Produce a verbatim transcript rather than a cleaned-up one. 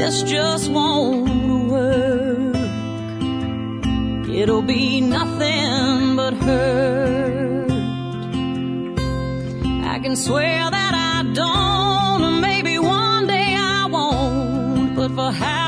this just won't work. It'll be nothing but hurt. I can swear that I don't, and maybe one day I won't, but for how